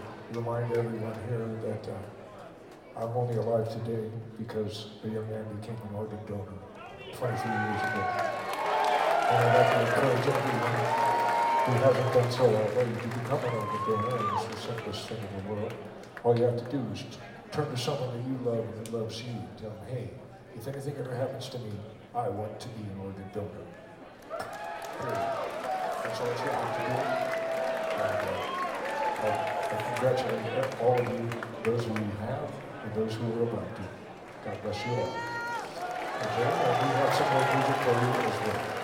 remind everyone here that I'm only alive today because a young man became an organ donor 23 years ago. And I'd like to encourage everyone who hasn't done so already to become an organ donor, and it's the simplest thing in the world. All you have to do is turn to someone that you love and that loves you and tell them, hey, if anything ever happens to me, I want to be an organ donor. Period. That's all you have to do. And I congratulate all of you, those who you have, and those who are about to. God bless you all. Okay, and we have some more music for you as well.